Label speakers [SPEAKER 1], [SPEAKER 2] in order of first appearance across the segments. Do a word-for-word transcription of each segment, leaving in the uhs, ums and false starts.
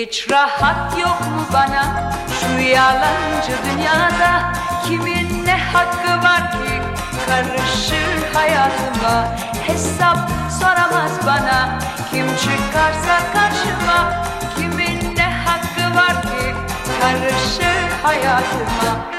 [SPEAKER 1] Hiç rahat yok mu bana şu yalancı dünyada? Kimin ne hakkı var ki karışır hayatıma? Hesap soramaz bana kim çıkarsa karşıma. Kimin ne hakkı var ki karışır hayatıma?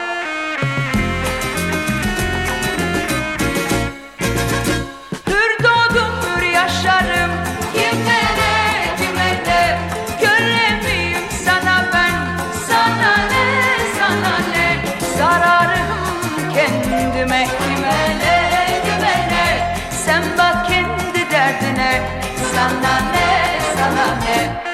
[SPEAKER 1] Hür doğdum hür yaşarım, kime ne kime ne? Göremeyim sana ben, sana ne sana ne? Zararım kendime, kime ne kime ne? Sen bak kendi derdine, sana ne sana ne?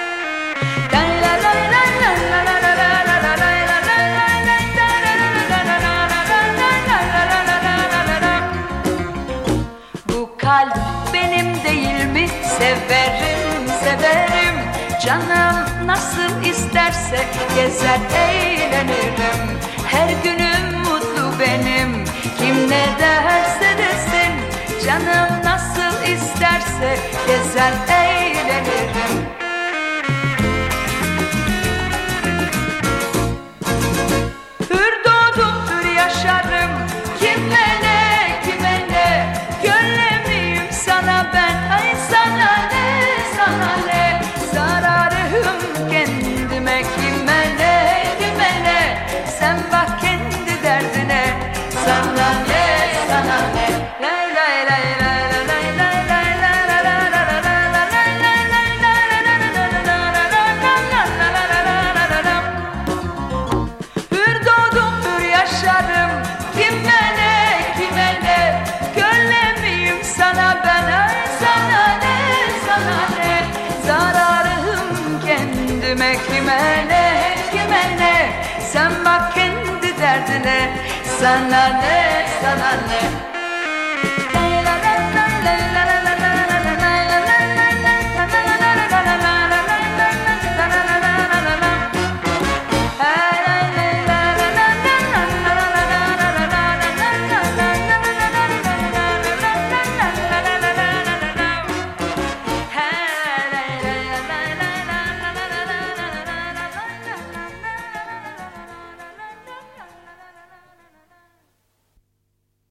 [SPEAKER 1] Bu kalp benim değil mi? Severim severim, canım nasıl isterse gezer eğlenirim. Her günüm mutlu benim, kim ne derse desin. Canım nasıl isterse gezer eğlenirim. Hür doğdum hür yaşarım, kime ne kime ne? Göremeyim sana ben, ay sana ne sana ne? Zararım kendime, kime ne kime ne? Sen bak kendi derdine, sana ne sana ne? Lay lay lay lay. Kime ne kime ne? Göremeyim sana ben, ay sana ne sana ne? Zararım kendime, kime ne kime ne? Sen bak kendi derdine, sana ne sana ne?